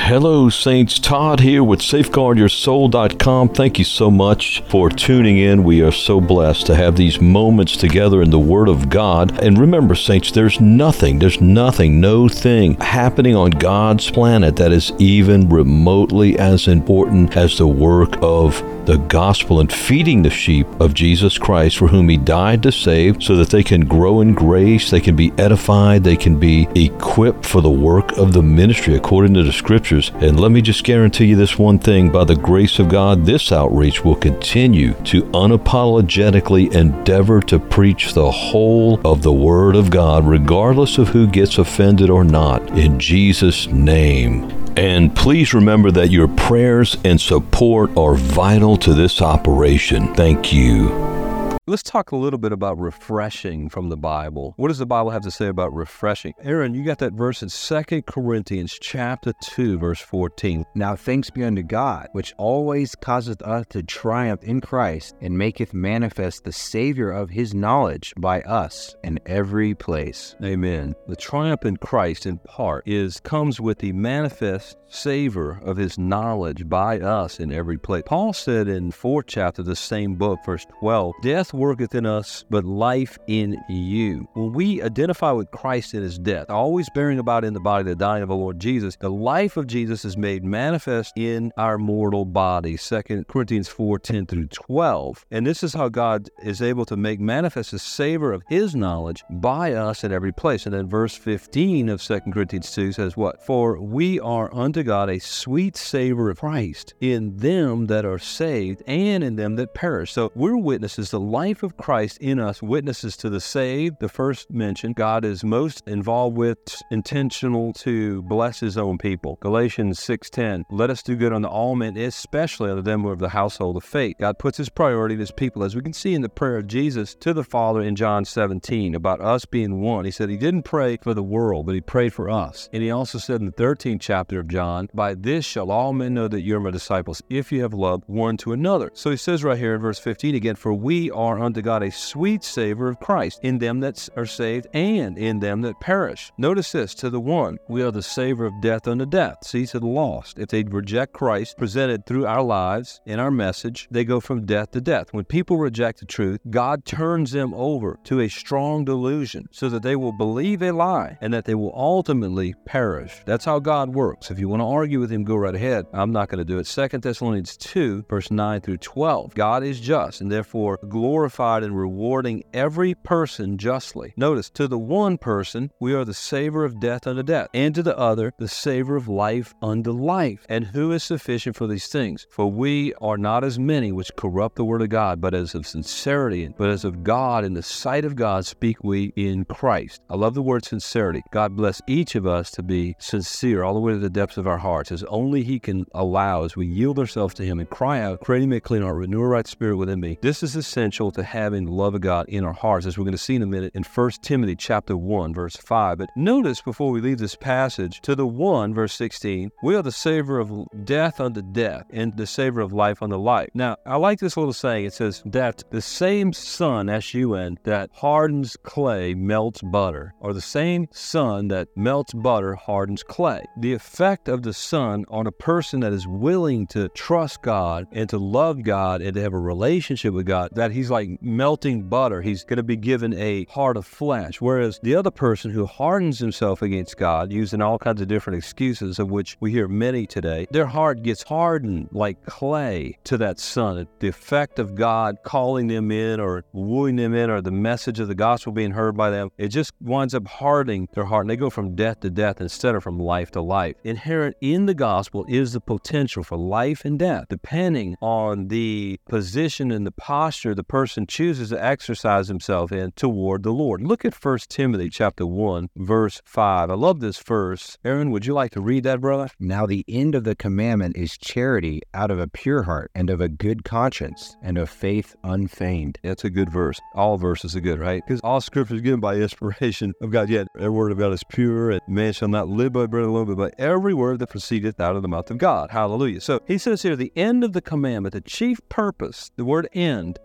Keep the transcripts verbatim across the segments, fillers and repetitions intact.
Hello, Saints. Todd here with Safeguard Your Soul dot com. Thank you so much for tuning in. We are so blessed to have these moments together in the Word of God. And remember, Saints, there's nothing, there's nothing, no thing happening on God's planet that is even remotely as important as the work of the gospel and feeding the sheep of Jesus Christ, for whom He died to save, so that they can grow in grace, they can be edified, they can be equipped for the work of the ministry according to the Scriptures. And let me just guarantee you this one thing: by the grace of God, this outreach will continue to unapologetically endeavor to preach the whole of the Word of God, regardless of who gets offended or not, in Jesus' name. And please remember that your prayers and support are vital to this operation. Thank you. Let's talk a little bit about refreshing from the Bible. What does the Bible have to say about refreshing? Aaron, you got that verse in Second Corinthians chapter two, verse fourteen. Now thanks be unto God, which always causeth us to triumph in Christ, and maketh manifest the Savior of His knowledge by us in every place. Amen. The triumph in Christ, in part, is comes with the manifest savor of His knowledge by us in every place. Paul said in fourth chapter of the same book, verse twelve, death worketh in us, but life in you. When we identify with Christ in His death, always bearing about in the body the dying of the Lord Jesus, the life of Jesus is made manifest in our mortal body. Second Corinthians four, ten through twelve. And this is how God is able to make manifest the savor of His knowledge by us in every place. And then verse fifteen of Second Corinthians two says what? For we are unto God a sweet savor of Christ in them that are saved and in them that perish. So we're witnesses. The life of Christ in us witnesses to the saved. The first mention, God is most involved with, intentional to bless His own people. Galatians six ten, let us do good unto all men, especially unto them who are of the household of faith. God puts His priority in His people, as we can see in the prayer of Jesus to the Father in John seventeen about us being one. He said He didn't pray for the world, but He prayed for us. And He also said in the thirteenth chapter of John, by this shall all men know that you are my disciples, if you have love one to another. So He says right here in verse fifteen again, for we are unto God a sweet savor of Christ in them that are saved and in them that perish. Notice this, to the one, we are the savor of death unto death. See, to the lost. If they reject Christ presented through our lives in our message, they go from death to death. When people reject the truth, God turns them over to a strong delusion so that they will believe a lie and that they will ultimately perish. That's how God works. If you want to argue with Him, go right ahead. I'm not going to do it. Second Thessalonians two, verse nine through twelve. God is just and therefore glorified and rewarding every person justly. Notice, to the one person, we are the savor of death unto death, and to the other, the savor of life unto life. And who is sufficient for these things? For we are not as many which corrupt the word of God, but as of sincerity, but as of God, in the sight of God, speak we in Christ. I love the word sincerity. God bless each of us to be sincere all the way to the depths of our hearts, as only He can allow, as we yield ourselves to Him and cry out, creating me a clean heart, renew a right spirit within me. This is essential to having the love of God in our hearts, as we're going to see in a minute in First Timothy chapter one, verse five. But notice before we leave this passage, to the one, verse sixteen, we are the savor of death unto death and the savor of life unto life. Now, I like this little saying. It says that the same sun, S U N, that hardens clay melts butter, or the same sun that melts butter hardens clay. The effect of the sun on a person that is willing to trust God and to love God and to have a relationship with God, that he's like melting butter. He's going to be given a heart of flesh. Whereas the other person who hardens himself against God, using all kinds of different excuses, of which we hear many today, their heart gets hardened like clay to that sun. The effect of God calling them in or wooing them in, or the message of the gospel being heard by them, it just winds up hardening their heart, and they go from death to death instead of from life to life. Inherent in the gospel is the potential for life and death, depending on the position and the posture the person chooses to exercise himself in toward the Lord. Look at First Timothy chapter one, verse five. I love this verse. Aaron, would you like to read that, brother? Now the end of the commandment is charity out of a pure heart, and of a good conscience, and of faith unfeigned. That's a good verse. All verses are good, right? Because all scripture is given by inspiration of God. Yet every word of God is pure, and man shall not live by bread alone, but by every word that proceedeth out of the mouth of God. Hallelujah. So he says here, the end of the commandment, the chief purpose, the word end, you ought to write this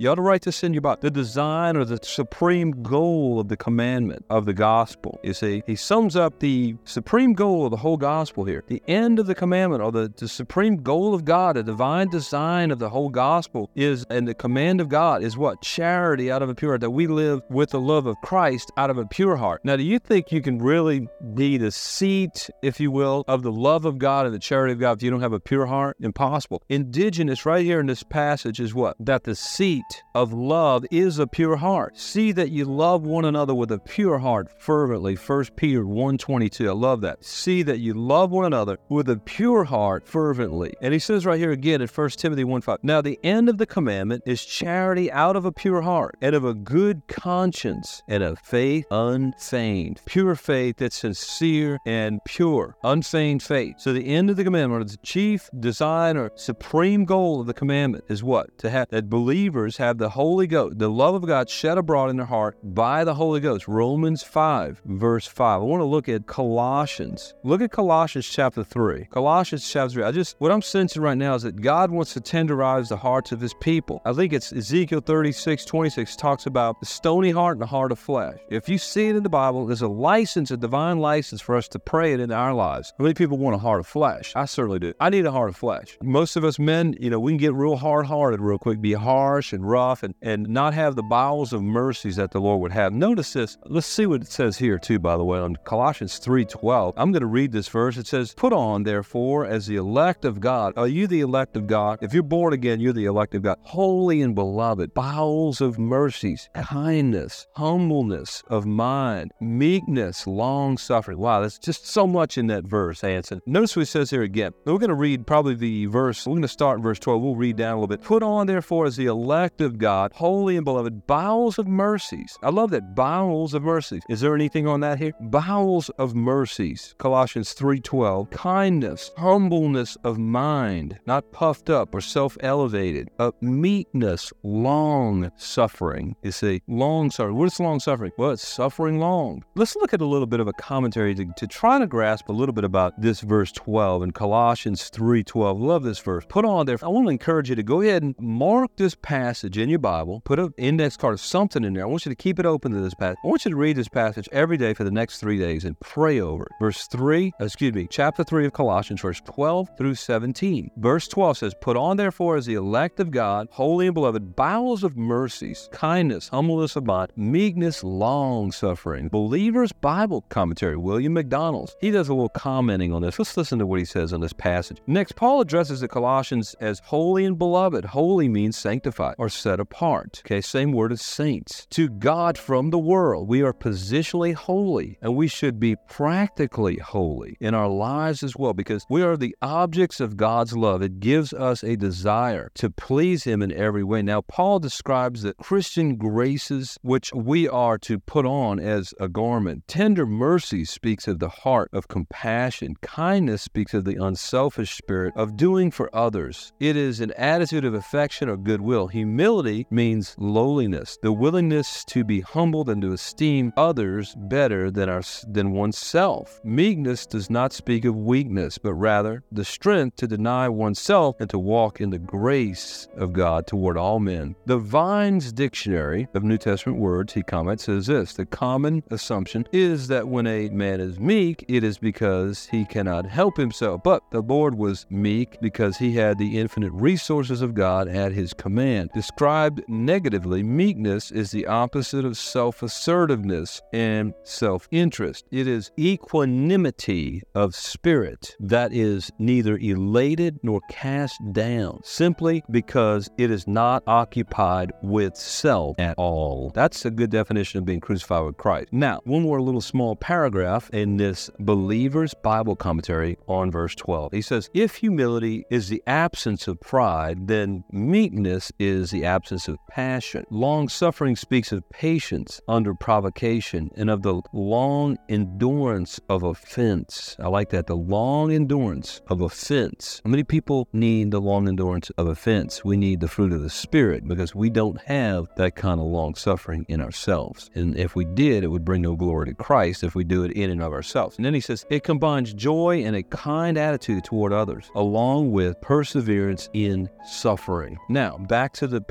this in your Bible. The design or the supreme goal of the commandment of the gospel. You see, he sums up the supreme goal of the whole gospel here. The end of the commandment, or the, the supreme goal of God, the divine design of the whole gospel is, and the command of God is what? Charity out of a pure heart, that we live with the love of Christ out of a pure heart. Now, do you think you can really be the seat, if you will, of the love of God and the charity of God if you don't have a pure heart? Impossible. Indigenous right here in this passage is what? That the seat of love is a pure heart. See that you love one another with a pure heart fervently. First Peter one twenty-two. I love that. See that you love one another with a pure heart fervently. And he says right here again in First Timothy one five. Now the end of the commandment is charity out of a pure heart and of a good conscience and of faith unfeigned. Pure faith that's sincere and pure. Unfeigned faith. So the end of the commandment, or the chief design or supreme goal of the commandment is what? To have that believers have the Holy Ghost, the love of God shed abroad in their heart by the Holy Ghost. Romans five, verse five. I want to look at Colossians. Look at Colossians chapter three. Colossians chapter three. I just, what I'm sensing right now is that God wants to tenderize the hearts of his people. I think it's Ezekiel thirty-six twenty-six talks about the stony heart and the heart of flesh. If you see it in the Bible, there's a license, a divine license for us to pray it in our lives. How many people want a heart of flesh? I certainly do. I need a heart of flesh. Most of us men, you know, we can get real hard-hearted real quick, be harsh and rough, and, and not have the bowels of mercies that the Lord would have. Notice this. Let's see what it says here too, by the way, on Colossians three twelve. I'm going to read this verse. It says, put on, therefore, as the elect of God. Are you the elect of God? If you're born again, you're the elect of God. Holy and beloved, bowels of mercies, kindness, humbleness of mind, meekness, long-suffering. Wow, that's just so much in that verse, Hanson. Notice what it says here again. We're going to read probably the verse. We're going to start in verse twelve. We'll read down a little bit. Put on, therefore, as the elect of God, holy and beloved, bowels of mercies. I love that. Bowels of mercies. Is there anything on that here? Bowels of mercies. Colossians three twelve. Kindness, humbleness of mind, not puffed up or self-elevated. Uh, meekness, long-suffering. You see, long-suffering. What is long-suffering? Well, it's suffering long. Let's look at a little bit of a commentary to, to try to grasp a little bit about this verse twelve in Colossians three twelve. Love this verse. Put on there. I want to encourage you to go ahead and mark this passage in your Bible. Put an index card or something in there. I want you to keep it open to this passage. I want you to read this passage every day for the next three days and pray over it. Verse three, excuse me, chapter three of Colossians, verse twelve through seventeen. Verse twelve says, put on therefore as the elect of God, holy and beloved, bowels of mercies, kindness, humbleness of mind, meekness, long-suffering. Believer's Bible Commentary, William McDonald. He does a little commenting on this. Let's listen to what he says on this passage. Next, Paul addresses the Colossians as holy and beloved. Holy means sanctified or set apart. Okay, same word as saints. To God from the world. We are positionally holy, and we should be practically holy in our lives as well, because we are the objects of God's love. It gives us a desire to please Him in every way. Now, Paul describes the Christian graces which we are to put on as a garment. Tender mercy speaks of the heart of compassion. Kindness speaks of the unselfish spirit of doing for others. It is an attitude of affection or goodwill. Humility means lowliness, the willingness to be humbled and to esteem others better than our than oneself. Meekness does not speak of weakness, but rather the strength to deny oneself and to walk in the grace of God toward all men. The Vine's Dictionary of New Testament Words, he comments, says this: the common assumption is that when a man is meek, it is because he cannot help himself. But the Lord was meek because he had the infinite resources of God at his command. Described negatively, meekness is the opposite of self-assertiveness and self-interest. It is equanimity of spirit that is neither elated nor cast down, simply because it is not occupied with self at all. That's a good definition of being crucified with Christ. Now, one more little small paragraph in this Believer's Bible Commentary on verse twelve. He says, if humility is the absence of pride, then meekness is the absence of passion. Long-suffering speaks of patience under provocation and of the long endurance of offense. I like that, the long endurance of offense. How many people need the long endurance of offense? We need the fruit of the Spirit, because we don't have that kind of long-suffering in ourselves. And if we did, it would bring no glory to Christ if we do it in and of ourselves. And then he says, it combines joy and a kind attitude toward others, along with perseverance in suffering. Now, back to the passage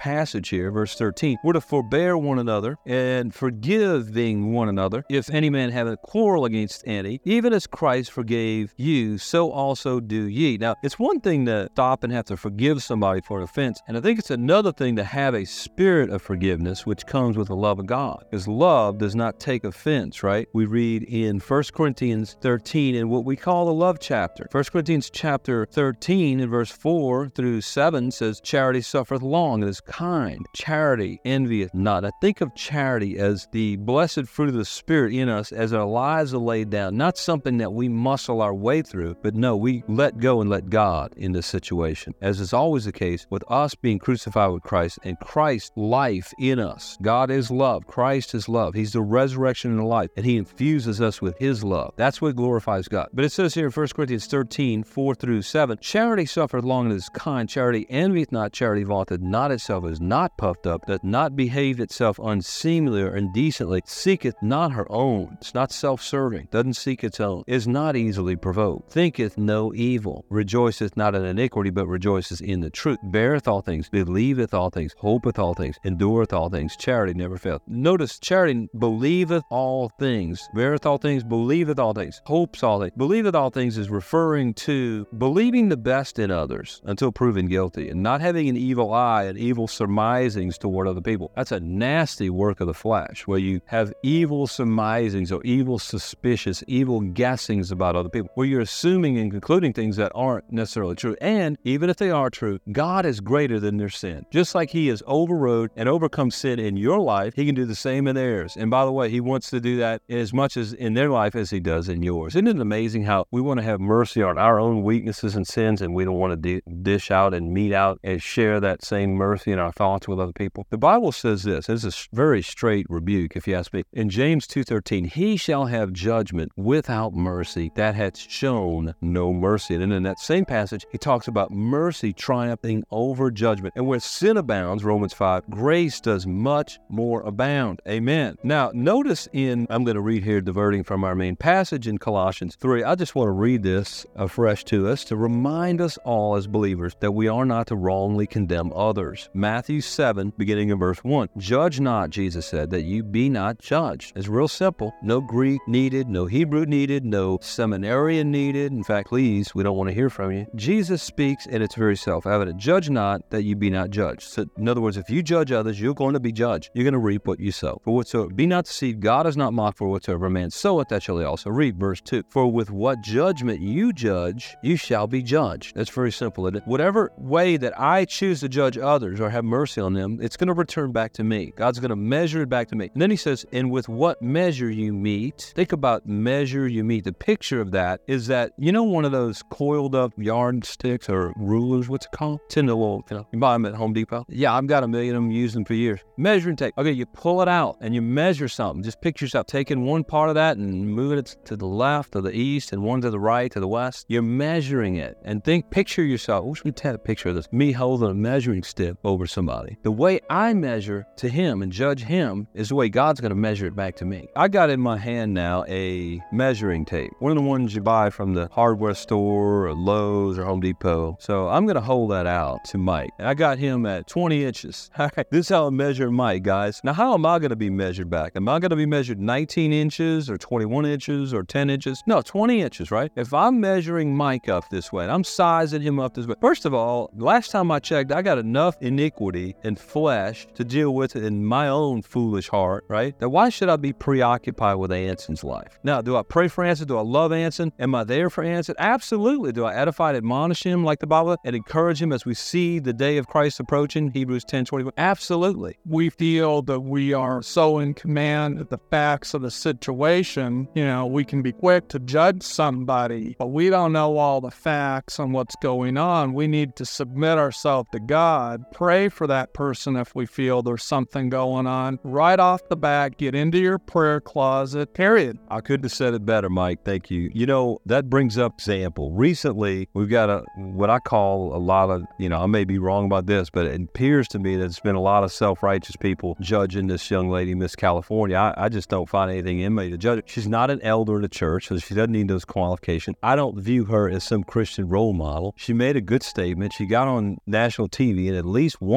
passage here, verse thirteen. We're to forbear one another and forgiving one another. If any man have a quarrel against any, even as Christ forgave you, so also do ye. Now, it's one thing to stop and have to forgive somebody for an offense, and I think it's another thing to have a spirit of forgiveness, which comes with the love of God. Because love does not take offense, right? We read in First Corinthians thirteen in what we call the love chapter. First Corinthians chapter thirteen in verse four through seven says, charity suffereth long and is kind. Charity envieth not. I think of charity as the blessed fruit of the Spirit in us as our lives are laid down. Not something that we muscle our way through, but no, we let go and let God in this situation. As is always the case with us being crucified with Christ and Christ's life in us. God is love. Christ is love. He's the resurrection and the life, and He infuses us with His love. That's what glorifies God. But it says here in First Corinthians thirteen, four through seven, charity suffereth long and is kind. Charity envieth not. Charity vaunteth not itself, is not puffed up, doth not behave itself unseemly or indecently, seeketh not her own. It's not self-serving, doesn't seek its own, is not easily provoked, thinketh no evil, rejoiceth not in iniquity, but rejoiceth in the truth, beareth all things, believeth all things, hopeth all things, endureth all things. Charity never faileth. Notice, charity believeth all things, beareth all things, believeth all things, hopes all things. Believeth all things is referring to believing the best in others until proven guilty, and not having an evil eye and evil surmisings toward other people. That's a nasty work of the flesh, where you have evil surmisings or evil suspicious, evil guessings about other people, where you're assuming and concluding things that aren't necessarily true. And even if they are true, God is greater than their sin. Just like He has overrode and overcome sin in your life, He can do the same in theirs. And by the way, He wants to do that as much as in their life as He does in yours. Isn't it amazing how we want to have mercy on our own weaknesses and sins, and we don't want to di- dish out and mete out and share that same mercy in our thoughts with other people? The Bible says this. It's a very straight rebuke, if you ask me. In James two thirteen, he shall have judgment without mercy that hath shown no mercy. And then in that same passage, he talks about mercy triumphing over judgment. And where sin abounds, Romans five, grace does much more abound. Amen. Now, notice in, I'm going to read here, diverting from our main passage in Colossians three. I just want to read this afresh to us to remind us all as believers that we are not to wrongly condemn others. Matthew seven, beginning in verse one. Judge not, Jesus said, that you be not judged. It's real simple. No Greek needed, no Hebrew needed, no seminarian needed. In fact, please, we don't want to hear from you. Jesus speaks, and it's very self-evident. Judge not that you be not judged. So, in other words, if you judge others, you're going to be judged. You're going to reap what you sow. For whatsoever, be not deceived, God is not mocked, for whatsoever a man soweth, that shall he also reap. Verse two. For with what judgment you judge, you shall be judged. That's very simple, isn't it? Whatever way that I choose to judge others or have mercy on them, it's going to return back to me. God's going to measure it back to me. And then he says, and with what measure you meet, think about measure you meet. The picture of that is that, you know, one of those coiled up yardsticks or rulers, what's it called? It's in the little, you know, you buy them at Home Depot. Yeah, I've got a million of them, used them for years. Measure and take. Okay, you pull it out and you measure something. Just picture yourself taking one part of that and moving it to the left, to the east, and one to the right, to the west. You're measuring it. And think, picture yourself. I wish we had a picture of this. Me holding a measuring stick over somebody. The way I measure to him and judge him is the way God's going to measure it back to me. I got in my hand now a measuring tape. One of the ones you buy from the hardware store or Lowe's or Home Depot. So I'm going to hold that out to Mike. I got him at twenty inches. All right, this is how I measure Mike, guys. Now, how am I going to be measured back? Am I going to be measured nineteen inches or twenty-one inches or ten inches? No, twenty inches, right? If I'm measuring Mike up this way and I'm sizing him up this way, first of all, last time I checked, I got enough iniquity and flesh to deal with it in my own foolish heart, right? That why should I be preoccupied with Anson's life? Now, do I pray for Anson? Do I love Anson? Am I there for Anson? Absolutely. Do I edify and admonish him like the Bible and encourage him as we see the day of Christ approaching? Hebrews ten twenty-one. Absolutely. We feel that we are so in command of the facts of the situation. You know, we can be quick to judge somebody, but we don't know all the facts on what's going on. We need to submit ourselves to God, pray for that person if we feel there's something going on. Right off the bat, get into your prayer closet, period. I couldn't have said it better, Mike. Thank you. You know, that brings up example. Recently, we've got a what I call a lot of, you know, I may be wrong about this, but it appears to me that it's been a lot of self-righteous people judging this young lady, Miss California. I, I just don't find anything in me to judge her. She's not an elder in the church, so she doesn't need those qualifications. I don't view her as some Christian role model. She made a good statement. She got on national T V in at least one part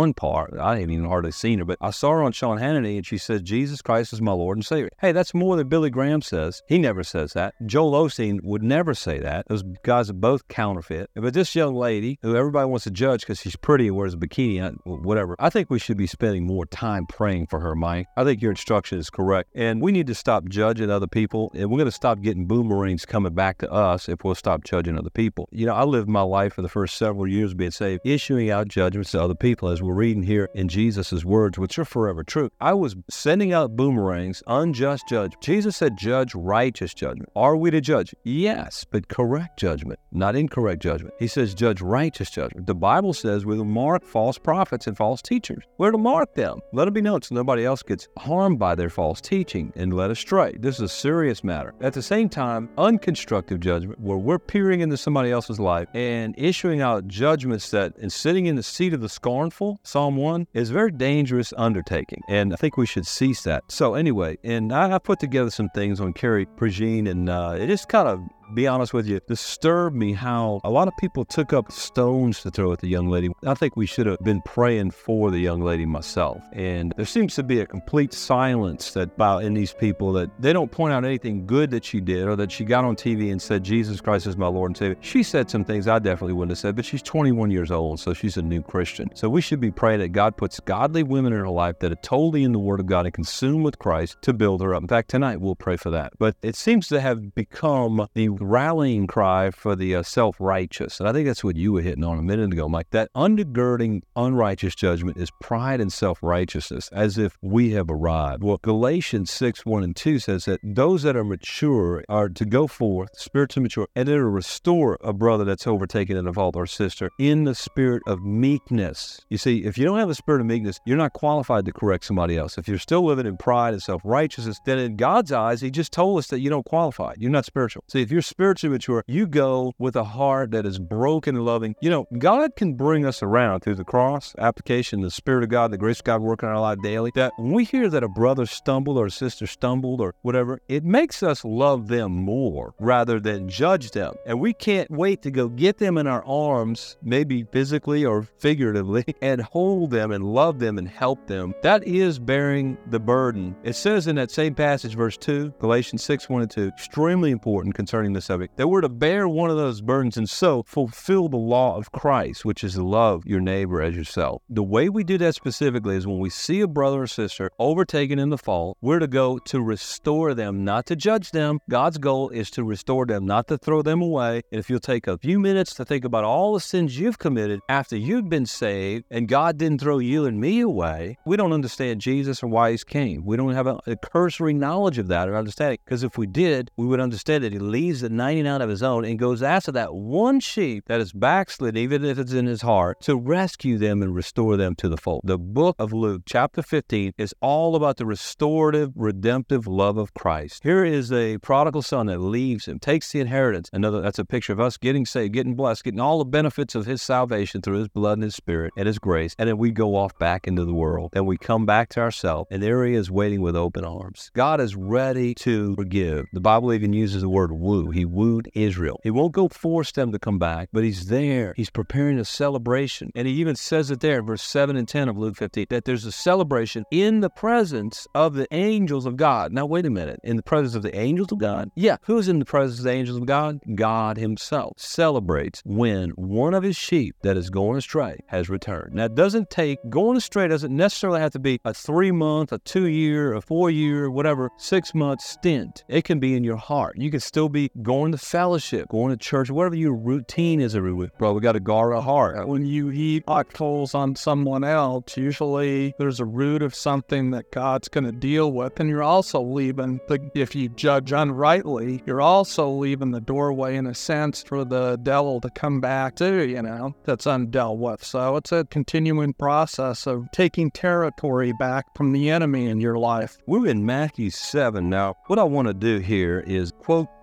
are. I ain't even hardly seen her, but I saw her on Sean Hannity, and she said, Jesus Christ is my Lord and Savior. Hey, that's more than Billy Graham says. He never says that. Joel Osteen would never say that. Those guys are both counterfeit. But this young lady, who everybody wants to judge because she's pretty and wears a bikini, whatever, I think we should be spending more time praying for her, Mike. I think your instruction is correct. And we need to stop judging other people, and we're going to stop getting boomerangs coming back to us if we'll stop judging other people. You know, I lived my life for the first several years being saved, issuing out judgments to other people, as we're reading here in Jesus' words, which are forever true. I was sending out boomerangs, unjust judgment. Jesus said, judge righteous judgment. Are we to judge? Yes, but correct judgment, not incorrect judgment. He says, judge righteous judgment. The Bible says we're to mark false prophets and false teachers. We're to mark them. Let it be known so nobody else gets harmed by their false teaching and led astray. This is a serious matter. At the same time, unconstructive judgment, where we're peering into somebody else's life and issuing out judgments that, and sitting in the seat of the scornful, Psalm one, is a very dangerous undertaking. And I think we should cease that. So anyway, and I, I put together some things on Carrie Prejean, and uh, it just kind of, be honest with you, disturbed me how a lot of people took up stones to throw at the young lady. I think we should have been praying for the young lady myself. And there seems to be a complete silence that about in these people, that they don't point out anything good that she did, or that she got on T V and said, Jesus Christ is my Lord and Savior. She said some things I definitely wouldn't have said, but she's twenty-one years old, so she's a new Christian. So we should be praying that God puts godly women in her life that are totally in the Word of God and consumed with Christ to build her up. In fact, tonight we'll pray for that. But it seems to have become the rallying cry for the uh, self-righteous. And I think that's what you were hitting on a minute ago, Mike. That undergirding unrighteous judgment is pride and self-righteousness, as if we have arrived. Well, Galatians six, one and two says that those that are mature are to go forth, spiritually mature, and to restore a brother that's overtaken in a fault, or sister, in the spirit of meekness. You see, if you don't have a spirit of meekness, you're not qualified to correct somebody else. If you're still living in pride and self-righteousness, then in God's eyes, he just told us that you don't qualify. You're not spiritual. See, if you're spiritually mature, you go with a heart that is broken and loving. You know, God can bring us around through the cross, application, the Spirit of God, the grace of God working in our life daily, that when we hear that a brother stumbled or a sister stumbled or whatever, it makes us love them more rather than judge them. And we can't wait to go get them in our arms, maybe physically or figuratively, and hold them and love them and help them. That is bearing the burden. It says in that same passage, verse two, Galatians six, one and two, extremely important concerning the subject, that we're to bear one of those burdens and so fulfill the law of Christ, which is to love your neighbor as yourself. The way we do that specifically is when we see a brother or sister overtaken in the fault, we're to go to restore them, not to judge them. God's goal is to restore them, not to throw them away. And if you'll take a few minutes to think about all the sins you've committed after you've been saved and God didn't throw you and me away, we don't understand Jesus or why he's came. We don't have a, a cursory knowledge of that or understanding, because if we did, we would understand that he leaves the ninety-nine of his own and goes after that one sheep that is backslid, even if it's in his heart, to rescue them and restore them to the fold. The book of Luke, chapter fifteen, is all about the restorative, redemptive love of Christ. Here is a prodigal son that leaves him, takes the inheritance. Another, that's a picture of us getting saved, getting blessed, getting all the benefits of his salvation through his blood and his spirit and his grace. And then we go off back into the world. Then we come back to ourselves, and there he is waiting with open arms. God is ready to forgive. The Bible even uses the word woo. He wooed Israel. He won't go force them to come back, but he's there. He's preparing a celebration. And he even says it there in verse seven and ten of Luke fifteen, that there's a celebration in the presence of the angels of God. Now, wait a minute. In the presence of the angels of God? Yeah. Who's in the presence of the angels of God? God himself celebrates when one of his sheep that is going astray has returned. Now, it doesn't take, going astray doesn't necessarily have to be a three-month, a two-year, a four-year, whatever, six-month stint. It can be in your heart. You can still be going to fellowship, going to church, whatever your routine is every week. Bro, we got to guard our heart. When you heap hot coals on someone else, usually there's a root of something that God's going to deal with. And you're also leaving, the, if you judge unrightly, you're also leaving the doorway, in a sense, for the devil to come back too, you know, that's undealt with. So it's a continuing process of taking territory back from the enemy in your life. We're in Matthew seven now. What I want to do here is quote to you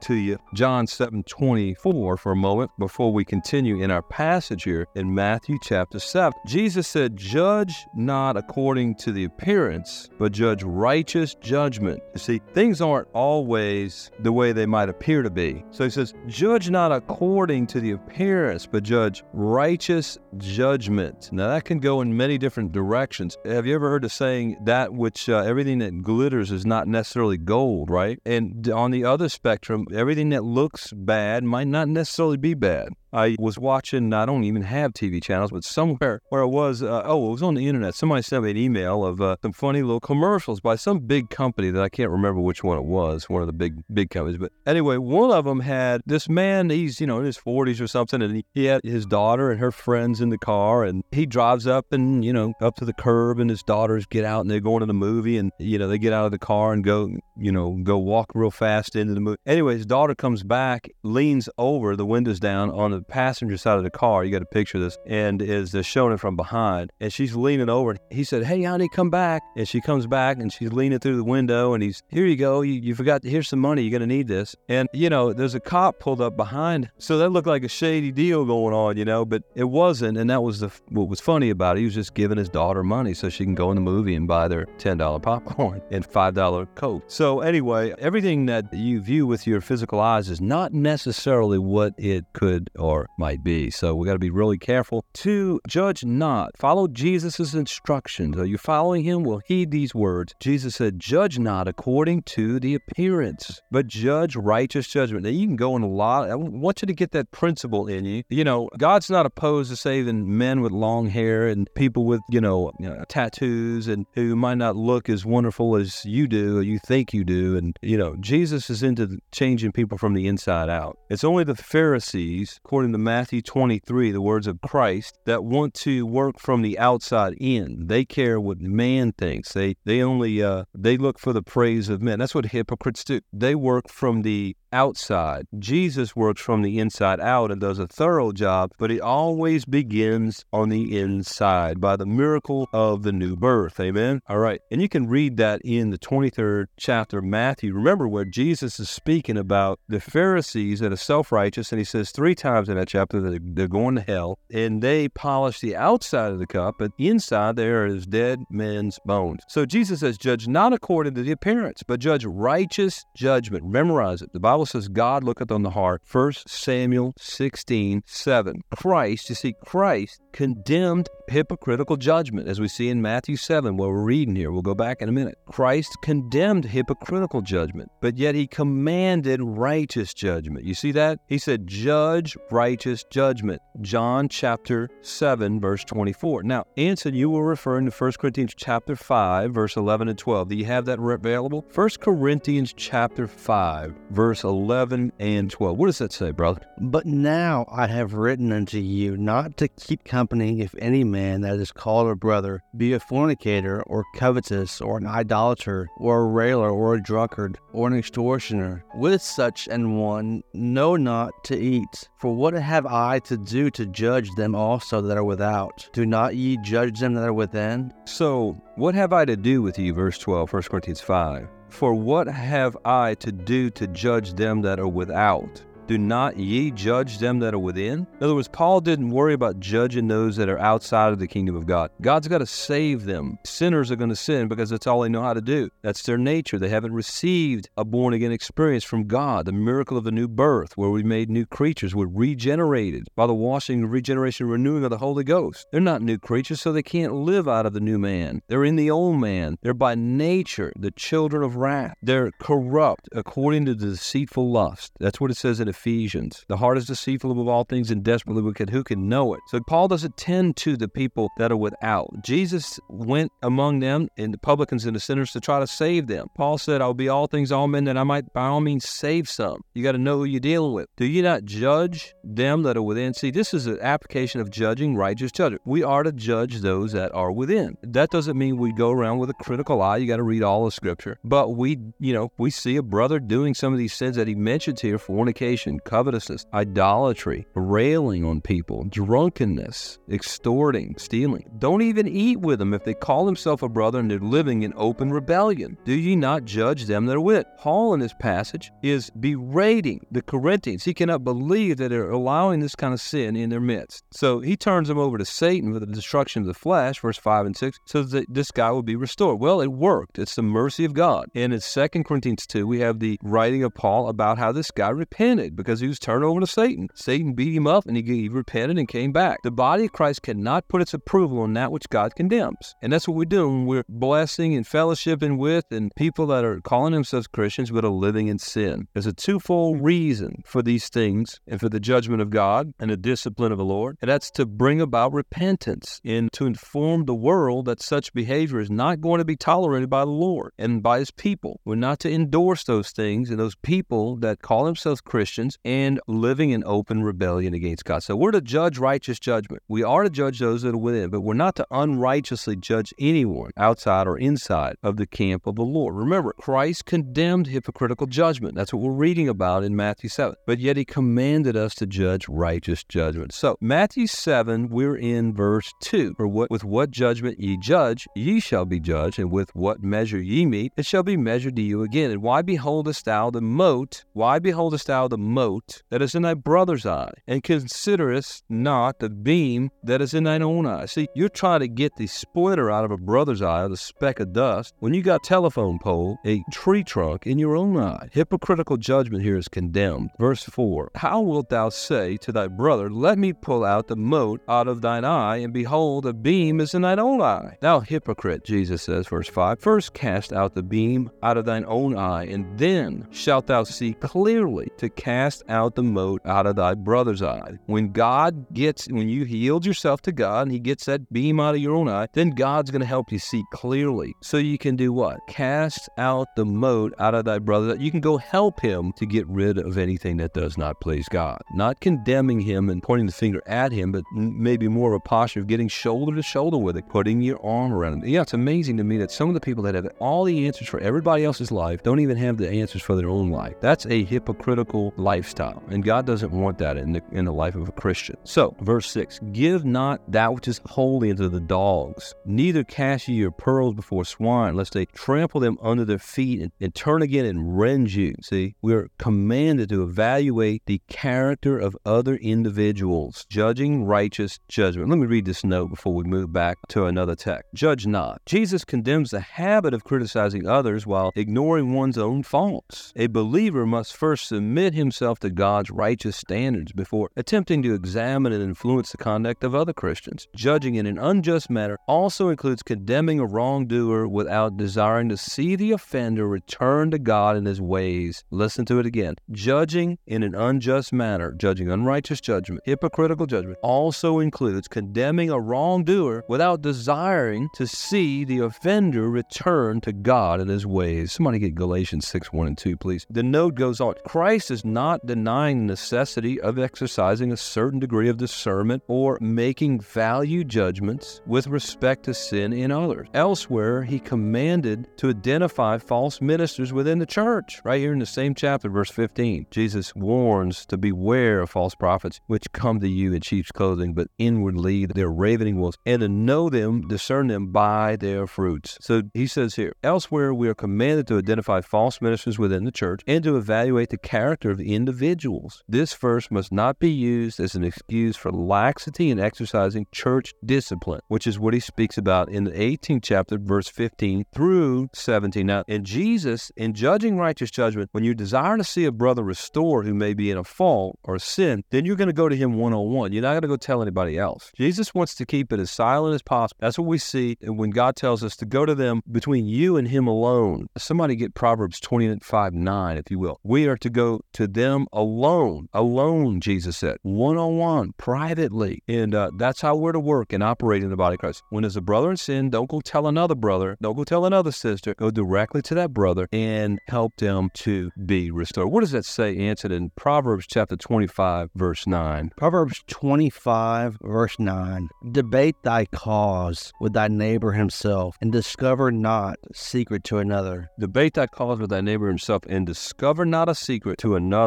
John seven twenty-four for a moment before we continue in our passage here in Matthew chapter seven. Jesus said, "Judge not according to the appearance, but judge righteous judgment." You see, things aren't always the way they might appear to be. So he says, "Judge not according to the appearance, but judge righteous judgment." Now that can go in many different directions. Have you ever heard the saying, that which uh, everything that glitters is not necessarily gold, right? And on the other spectrum, everything that looks bad might not necessarily be bad. I was watching, I don't even have T V channels, but somewhere where it was, uh, oh, it was on the internet. Somebody sent me an email of uh, some funny little commercials by some big company that I can't remember which one it was, one of the big, big companies. But anyway, one of them had this man, he's, you know, in his forties or something, and he, he had his daughter and her friends in the car, and he drives up and, you know, up to the curb, and his daughters get out, and they're going to the movie, and, you know, they get out of the car and go, you know, go walk real fast into the movie. Anyway, his daughter comes back, leans over, the windows down on the passenger side of the car. You got to picture this, and is uh, showing it from behind, and she's leaning over. He said, "Hey, honey, come back." And she comes back, and she's leaning through the window, and he's, "Here you go. You, you forgot. Here's some money. You're going to need this." And, you know, there's a cop pulled up behind. So that looked like a shady deal going on, you know, but it wasn't. And that was the what was funny about it. He was just giving his daughter money so she can go in the movie and buy their ten dollar popcorn and five dollar Coke. So anyway, everything that you view with your physical eyes is not necessarily what it could or might be. So we got to be really careful to judge not. Follow Jesus' instructions. Are you following him? Well, heed these words. Jesus said, "Judge not according to the appearance, but judge righteous judgment." Now, you can go in a lot. I want you to get that principle in you. You know, God's not opposed to saving men with long hair and people with, you know, you know tattoos and who might not look as wonderful as you do or you think you do. And, you know, Jesus is into changing people from the inside out. It's only the Pharisees, according to Matthew twenty-three, the words of Christ, that want to work from the outside in. They care what man thinks. They they only uh, they look for the praise of men. That's what hypocrites do. They work from the outside. Jesus works from the inside out and does a thorough job, but it always begins on the inside by the miracle of the new birth. Amen? All right. And you can read that in the twenty-third chapter of Matthew. Remember where Jesus is speaking about the Pharisees that are self-righteous, and he says three times in that chapter that they're going to hell, and they polish the outside of the cup, but inside there is dead men's bones. So Jesus says, "Judge not according to the appearance, but judge righteous judgment." Memorize it. The Bible says God looketh on the heart. First Samuel sixteen seven. Christ, you see, Christ condemned hypocritical judgment, as we see in Matthew seven, where we're reading here. We'll go back in a minute. Christ condemned hypocritical judgment, but yet he commanded righteous judgment. You see that? He said, "Judge righteous judgment." John chapter seven, verse twenty-four. Now, Anson, you were referring to First Corinthians chapter five, verse eleven and twelve. Do you have that available? First Corinthians chapter five, verse eleven and twelve. What does that say, brother? "But now I have written unto you not to keep company if any man that is called a brother be a fornicator, or covetous, or an idolater, or a railer, or a drunkard, or an extortioner. With such an one know not to eat. For what have I to do to judge them also that are without? Do not ye judge them that are within?" So, what have I to do with you, verse twelve, First Corinthians five? "For what have I to do to judge them that are without? Do not ye judge them that are within?" In other words, Paul didn't worry about judging those that are outside of the kingdom of God. God's got to save them. Sinners are going to sin because that's all they know how to do. That's their nature. They haven't received a born-again experience from God, the miracle of the new birth, where we made new creatures. We're regenerated by the washing, regeneration, renewing of the Holy Ghost. They're not new creatures, so they can't live out of the new man. They're in the old man. They're by nature the children of wrath. They're corrupt according to the deceitful lust. That's what it says in Ephesians. The heart is deceitful above all things and desperately wicked. Who can know it? So Paul doesn't tend to the people that are without. Jesus went among them and the publicans and the sinners to try to save them. Paul said, "I'll be all things to all men, that I might by all means save some." You got to know who you're dealing with. "Do you not judge them that are within?" See, this is an application of judging righteous judgment. We are to judge those that are within. That doesn't mean we go around with a critical eye. You got to read all the scripture. But we, you know, we see a brother doing some of these sins that he mentions here: fornication, fornication, covetousness, idolatry, railing on people, drunkenness, extorting, stealing. Don't even eat with them if they call themselves a brother and they're living in open rebellion. Do ye not judge them that are with? Paul in this passage is berating the Corinthians. He cannot believe that they're allowing this kind of sin in their midst. So he turns them over to Satan for the destruction of the flesh, verse five and six, so that this guy will be restored. Well, it worked. It's the mercy of God. And in Second Corinthians two, we have the writing of Paul about how this guy repented because he was turned over to Satan. Satan beat him up and he, he repented and came back. The body of Christ cannot put its approval on that which God condemns. And that's what we're doing. We're blessing and fellowshipping with and people that are calling themselves Christians but are living in sin. There's a twofold reason for these things and for the judgment of God and the discipline of the Lord. And that's to bring about repentance and to inform the world that such behavior is not going to be tolerated by the Lord and by his people. We're not to endorse those things and those people that call themselves Christians and living in open rebellion against God. So we're to judge righteous judgment. We are to judge those that are within, but we're not to unrighteously judge anyone outside or inside of the camp of the Lord. Remember, Christ condemned hypocritical judgment. That's what we're reading about in Matthew seven. But yet he commanded us to judge righteous judgment. So Matthew seven, we're in verse two. For what with what judgment ye judge, ye shall be judged, and with what measure ye meet, it shall be measured to you again. And why beholdest thou the mote? Why beholdest thou the mote that is in thy brother's eye, and considerest not the beam that is in thine own eye? See, you're trying to get the splinter out of a brother's eye, or the speck of dust, when you got telephone pole, a tree trunk in your own eye. Hypocritical judgment here is condemned. Verse four, how wilt thou say to thy brother, let me pull out the mote out of thine eye, and behold, a beam is in thine own eye? Thou hypocrite, Jesus says, verse five, first cast out the beam out of thine own eye, and then shalt thou see clearly to cast out the mote out of thy brother's eye. When God gets, when you yield yourself to God, and he gets that beam out of your own eye, then God's going to help you see clearly. So you can do what? Cast out the mote out of thy brother. You can go help him to get rid of anything that does not please God. Not condemning him and pointing the finger at him, but maybe more of a posture of getting shoulder to shoulder with it, putting your arm around him. Yeah, it's amazing to me that some of the people that have all the answers for everybody else's life don't even have the answers for their own life. That's a hypocritical lifestyle, and God doesn't want that in the, in the life of a Christian. So, verse six, give not that which is holy unto the dogs, neither cast ye your pearls before swine, lest they trample them under their feet and, and turn again and rend you. See, we're commanded to evaluate the character of other individuals, judging righteous judgment. Let me read this note before we move back to another text. Judge not. Jesus condemns the habit of criticizing others while ignoring one's own faults. A believer must first submit himself to God's righteous standards before attempting to examine and influence the conduct of other Christians. Judging in an unjust manner also includes condemning a wrongdoer without desiring to see the offender return to God in his ways. Listen to it again. Judging in an unjust manner, judging unrighteous judgment, hypocritical judgment, also includes condemning a wrongdoer without desiring to see the offender return to God in his ways. Somebody get Galatians six, one and two, please. The note goes on. Christ is not denying the necessity of exercising a certain degree of discernment or making value judgments with respect to sin in others. Elsewhere, he commanded to identify false ministers within the church. Right here in the same chapter, verse fifteen, Jesus warns to beware of false prophets which come to you in sheep's clothing, but inwardly they're ravening wolves, and to know them, discern them by their fruits. So he says here, elsewhere we are commanded to identify false ministers within the church and to evaluate the character of individuals. This verse must not be used as an excuse for laxity in exercising church discipline, which is what he speaks about in the eighteenth chapter, verse fifteen through seventeen. Now, in Jesus, in judging righteous judgment, when you desire to see a brother restored who may be in a fault or sin, then you're going to go to him one-on-one. You're not going to go tell anybody else. Jesus wants to keep it as silent as possible. That's what we see when God tells us to go to them between you and him alone. Somebody get Proverbs twenty-five nine, if you will. We are to go to them alone. Alone, Jesus said. One-on-one, privately. And uh, that's how we're to work and operate in the body of Christ. When there's a brother in sin, don't go tell another brother. Don't go tell another sister. Go directly to that brother and help them to be restored. What does that say, answered in Proverbs chapter twenty-five, verse nine? Proverbs twenty-five, verse nine. Debate thy cause with thy neighbor himself, and discover not secret to another. Debate thy cause with thy neighbor himself, and discover not a secret to another.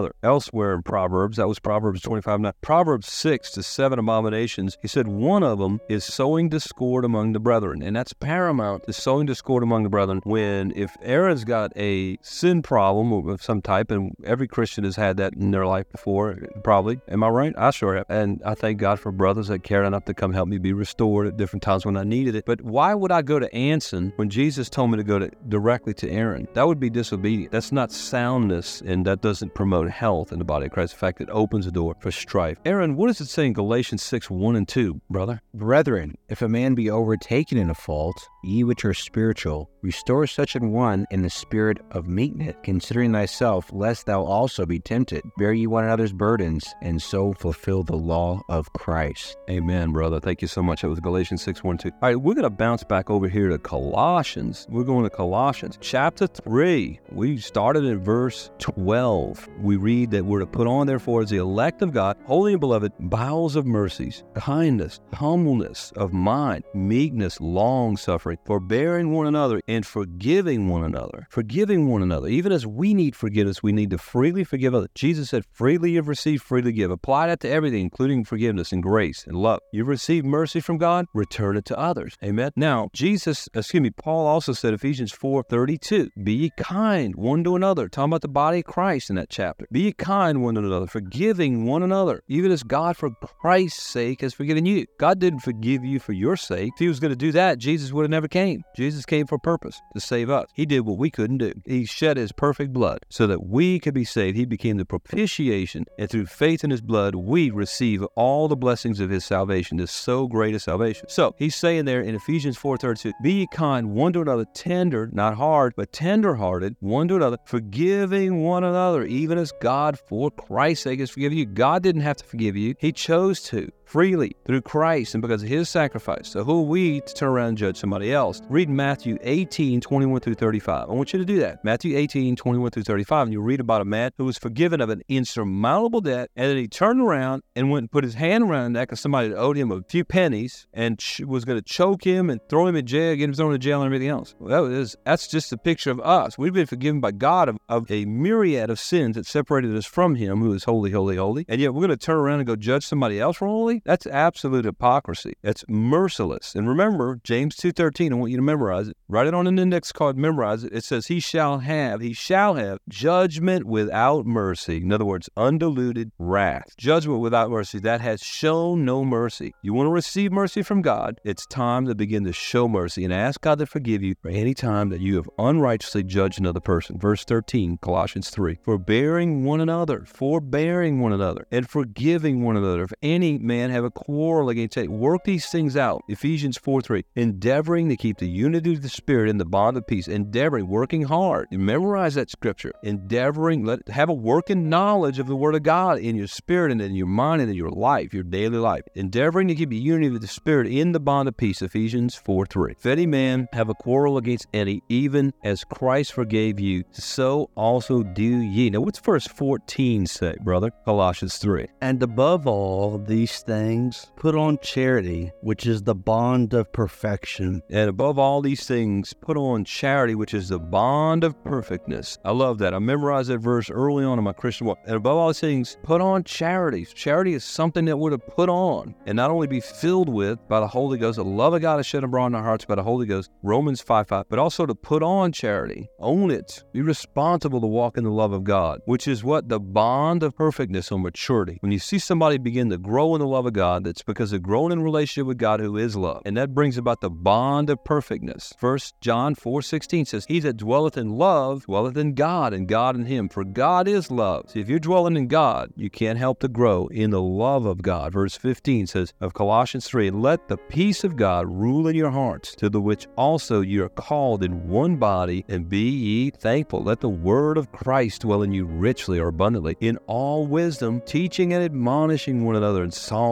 another. Elsewhere in Proverbs, that was Proverbs twenty-five nine. Proverbs six to seven abominations, he said one of them is sowing discord among the brethren. And that's paramount, is sowing discord among the brethren. When, if Aaron's got a sin problem of some type, and every Christian has had that in their life before, probably. Am I right? I sure have. And I thank God for brothers that care enough to come help me be restored at different times when I needed it. But why would I go to Anson when Jesus told me to go to, directly to Aaron? That would be disobedient. That's not soundness, and that doesn't promote health in the body of Christ. In fact, it opens the door for strife. Aaron, what does it say in Galatians six, one and two, brother? Brethren, if a man be overtaken in a fault, ye which are spiritual, restore such an one in the spirit of meekness, considering thyself, lest thou also be tempted. Bear ye one another's burdens, and so fulfill the law of Christ. Amen, brother. Thank you so much. That was Galatians six, one, two. All right, we're going to bounce back over here to Colossians. We're going to Colossians chapter three. We started in verse twelve. We read that we're to put on, therefore, as the elect of God, holy and beloved, bowels of mercies, kindness, humbleness of mind, meekness, long-suffering, forbearing one another, and forgiving one another. Forgiving one another. Even as we need forgiveness, we need to freely forgive others. Jesus said, freely you've received, freely give. Apply that to everything, including forgiveness and grace and love. You've received mercy from God, return it to others. Amen. Now, Jesus, excuse me, Paul also said, Ephesians four thirty-two, be ye kind one to another. Talking about the body of Christ in that chapter. Be ye kind one to another, forgiving one another, even as God for Christ's sake has forgiven you. God didn't forgive you for your sake. If he was going to do that, Jesus would have never came. Jesus came for a purpose, to save us. He did what we couldn't do. He shed his perfect blood so that we could be saved. He became the propitiation, and through faith in his blood, we receive all the blessings of his salvation, this so great a salvation. So he's saying there in Ephesians four thirty-two, be ye kind one to another, tender, not hard, but tender-hearted, one to another, forgiving one another, even as God for Christ's sake has forgiven you. God didn't have to forgive you. He chose to. Freely through Christ and because of his sacrifice. So who are we to turn around and judge somebody else? Read Matthew eighteen, twenty-one through thirty-five. I want you to do that. Matthew eighteen, twenty-one through thirty-five. And you read about a man who was forgiven of an insurmountable debt, and then he turned around and went and put his hand around the neck of somebody that owed him a few pennies and ch- was going to choke him and throw him in jail, get him thrown in jail and everything else. Well, that is, that's just a picture of us. We've been forgiven by God of, of a myriad of sins that separated us from him who is holy, holy, holy. And yet we're going to turn around and go judge somebody else for holy? That's absolute hypocrisy. That's merciless. And remember, James two thirteen, I want you to memorize it. Write it on an index card, memorize it. It says, he shall have, he shall have judgment without mercy. In other words, undiluted wrath. Judgment without mercy, that has shown no mercy. You want to receive mercy from God, it's time to begin to show mercy and ask God to forgive you for any time that you have unrighteously judged another person. Verse thirteen, Colossians three, forbearing one another, forbearing one another, and forgiving one another. If any man have a quarrel against it, work these things out. Ephesians four three, endeavoring to keep the unity of the Spirit in the bond of peace. Endeavoring, working hard. You memorize that scripture. Endeavoring, let have a working knowledge of the Word of God in your spirit and in your mind and in your life, your daily life. Endeavoring to keep the unity of the Spirit in the bond of peace. Ephesians four three. If any man have a quarrel against any, even as Christ forgave you, so also do ye. Now, what's verse fourteen say, brother? Colossians three. And above all these things, put on charity, which is the bond of perfection. And above all these things, put on charity, which is the bond of perfectness. I love that. I memorized that verse early on in my Christian walk. And above all these things, put on charity. Charity is something that we're to put on and not only be filled with by the Holy Ghost. The love of God is shed abroad in our hearts by the Holy Ghost, Romans five five, but also to put on charity. Own it. Be responsible to walk in the love of God, which is what? The bond of perfectness or maturity. When you see somebody begin to grow in the love of God, that's because they're growing in relationship with God who is love. And that brings about the bond of perfectness. First John four sixteen says, he that dwelleth in love dwelleth in God, and God in him. For God is love. See, if you're dwelling in God, you can't help to grow in the love of God. Verse fifteen says of Colossians three, let the peace of God rule in your hearts, to the which also you are called in one body, and be ye thankful. Let the word of Christ dwell in you richly or abundantly, in all wisdom, teaching and admonishing one another in psalms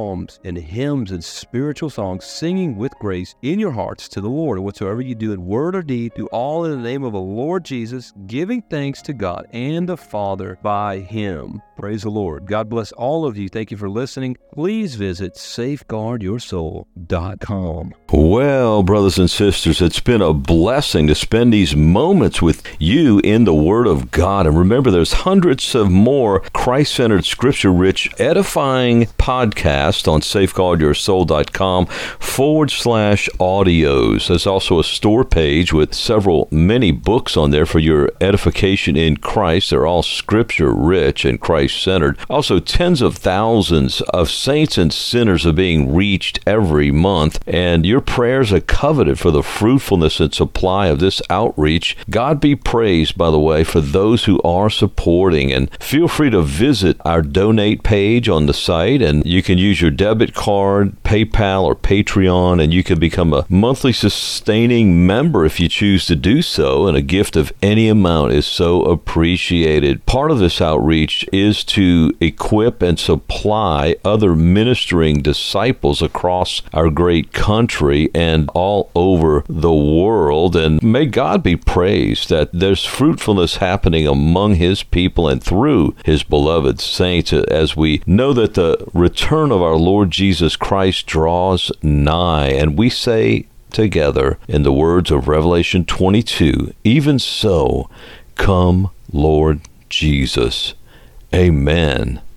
psalms and hymns and spiritual songs, singing with grace in your hearts to the Lord. And whatsoever you do in word or deed, do all in the name of the Lord Jesus, giving thanks to God and the Father by him. Praise the Lord. God bless all of you. Thank you for listening. Please visit safeguard your soul dot com. Well, brothers and sisters, it's been a blessing to spend these moments with you in the Word of God. And remember, there's hundreds of more Christ-centered, scripture-rich, edifying podcasts on safeguard your soul dot com forward slash audios. There's also a store page with several, many books on there for your edification in Christ. They're all scripture-rich and Christ-centered. Also, tens of thousands of saints and sinners are being reached every month, and your prayers are coveted for the fruitfulness and supply of this outreach. God be praised, by the way, for those who are supporting. And feel free to visit our donate page on the site, and you can use your debit card, PayPal, or Patreon, and you can become a monthly sustaining member if you choose to do so, and a gift of any amount is so appreciated. Part of this outreach is to equip and supply other ministering disciples across our great country and all over the world. And may God be praised that there's fruitfulness happening among his people and through his beloved saints, as we know that the return of our Lord Jesus Christ draws nigh. And we say together, in the words of Revelation twenty-two, even so, come, Lord Jesus. Amen.